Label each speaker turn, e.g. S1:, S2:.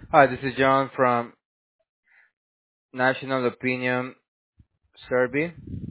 S1: Hi, this is John from National Opinion Survey.